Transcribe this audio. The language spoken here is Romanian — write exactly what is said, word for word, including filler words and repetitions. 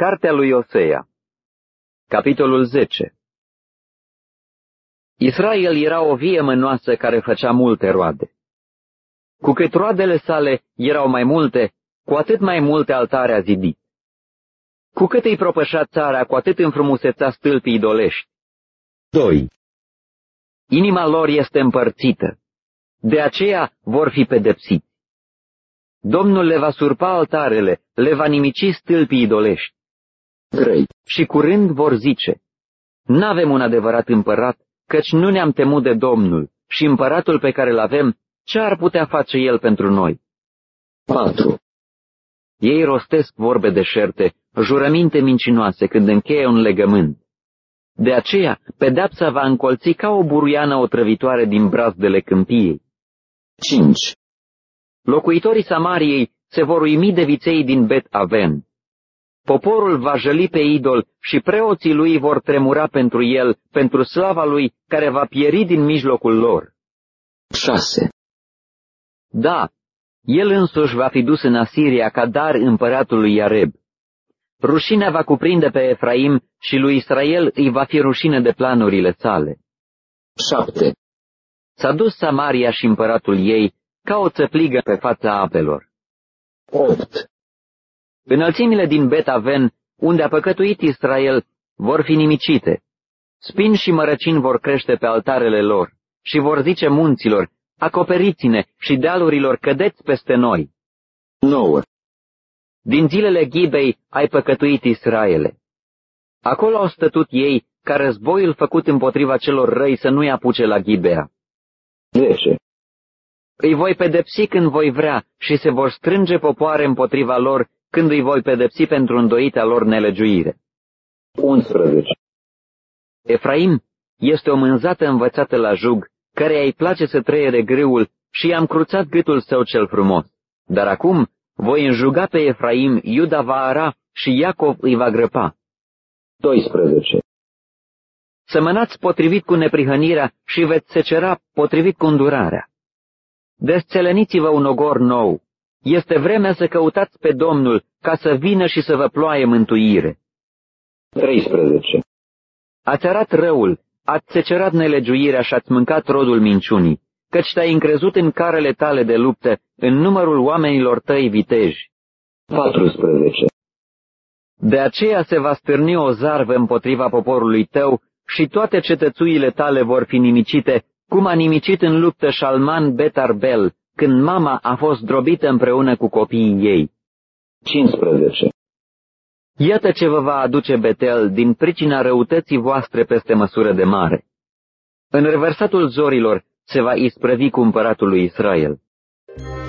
Cartea lui Osea, capitolul zece. Israel era o vie mânoasă care făcea multe roade. Cu cât roadele sale erau mai multe, cu atât mai multe altare a zidit. Cu cât îi propășea țara, cu atât înfrumusețea stâlpii idolești. doi. Inima lor este împărțită, de aceea vor fi pedepsiți. Domnul le va surpa altarele, le va nimici stâlpii idolești. trei. Și curând vor zice, n-avem un adevărat împărat, căci nu ne-am temut de Domnul, și împăratul pe care îl avem, ce ar putea face el pentru noi? patru. Ei rostesc vorbe deșerte, jurăminte mincinoase când încheie un legământ. De aceea, pedeapsa va încolți ca o buruiană otrăvitoare din brazdele câmpiei. cinci. Locuitorii Samariei se vor uimi de viței din Bet Aven. Poporul va jăli pe idol și preoții lui vor tremura pentru el, pentru slava lui, care va pieri din mijlocul lor. șase. Da, el însuși va fi dus în Asiria ca dar împăratului Iareb. Rușinea va cuprinde pe Efraim și lui Israel îi va fi rușine de planurile sale. șapte. S-a dus Samaria și împăratul ei ca o țăpligă pe fața apelor. opt. Înălțimile din Bet Aven, unde a păcătuit Israel, vor fi nimicite. Spini și mărăcini vor crește pe altarele lor și vor zice munților, acoperiți-ne, și dealurilor, cădeți peste noi. nouă. Din zilele Ghibei ai păcătuit Israele. Acolo au stătut ei ca războiul făcut împotriva celor răi să nu-i apuce la Ghibea. zece. Îi voi pedepsi când voi vrea și se vor strânge popoare împotriva lor când îi voi pedepsi pentru îndoita lor nelegiuire. unsprezece. Efraim este o mânzată învățată la jug, căreia îi place să trăiere grâul și i-am cruțat gâtul său cel frumos. Dar acum voi înjuga pe Efraim, Iuda va ara și Iacov îi va grăpa. doisprezece. Sămănați potrivit cu neprihănirea și veți secera potrivit cu îndurarea. Desțeleniți-vă un ogor nou. Este vremea să căutați pe Domnul ca să vină și să vă ploaie mântuire. treisprezece. Ați arat răul, ați secerat nelegiuirea și ați mâncat rodul minciunii, căci te-ai încrezut în carele tale de luptă, în numărul oamenilor tăi viteji. paisprezece. De aceea se va stârni o zarvă împotriva poporului tău și toate cetățuile tale vor fi nimicite, cum a nimicit în luptă Șalman Bet Arbel, când mama a fost drobită împreună cu copiii ei. cincisprezece. Iată ce vă va aduce Betel din pricina răutății voastre peste măsură de mare. În revărsatul zorilor se va isprăvi cu împăratul lui Israel.